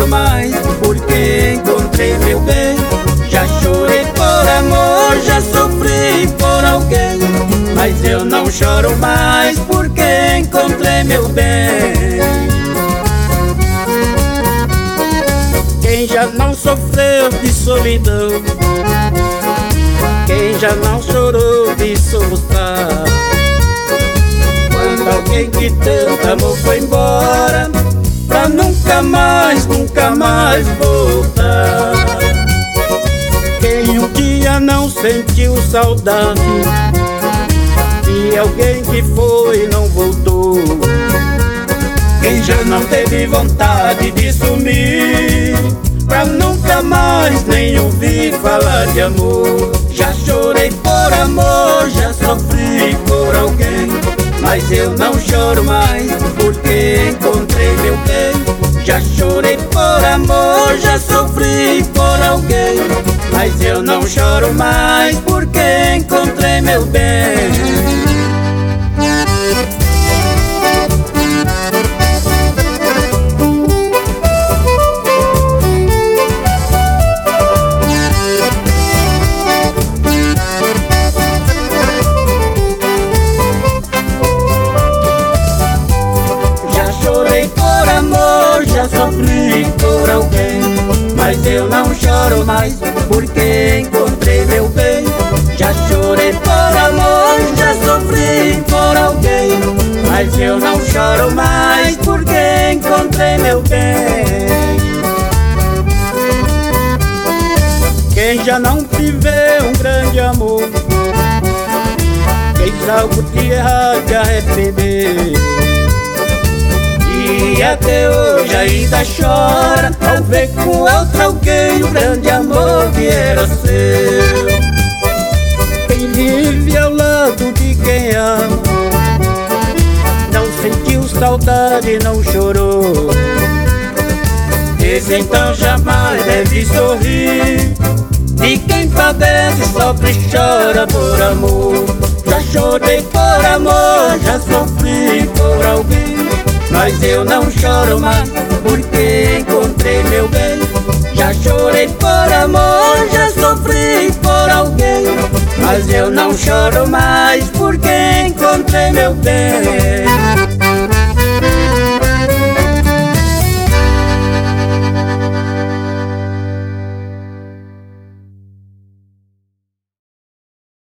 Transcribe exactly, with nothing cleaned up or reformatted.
choro mais, porque encontrei meu bem. Já chorei por amor, já sofri por alguém, mas eu não choro mais, porque encontrei meu bem. Quem já não sofreu de solidão, quem já não chorou de soluçar, quando alguém que tanto amou foi embora, pra nunca mais, nunca mais voltar. Quem um dia não sentiu saudade de alguém que foi e não voltou, quem já não teve vontade de sumir, pra nunca mais nem ouvir falar de amor. Já chorei por amor, já sofri por alguém, mas eu não choro mais, porque encontrei meu bem. Já chorei por amor, já sofri por alguém, mas eu não choro mais, porque encontrei meu bem. Já sofri por alguém, mas eu não choro mais, porque encontrei meu bem. Já chorei por amor, já sofri por alguém, mas eu não choro mais, porque encontrei meu bem. Quem já não viveu um grande amor, fez algo de errado e arrepender, e até hoje ainda chora ao ver com outro alguém o grande amor que era seu. Quem vive ao lado de quem ama, não sentiu saudade, não chorou, esse então jamais deve sorrir. De quem padece, sofre e chora por amor. Já chorei por amor, já sofri por alguém, mas eu não choro mais, porque encontrei meu bem. Já chorei por amor, já sofri por alguém, mas eu não choro mais, porque encontrei meu bem.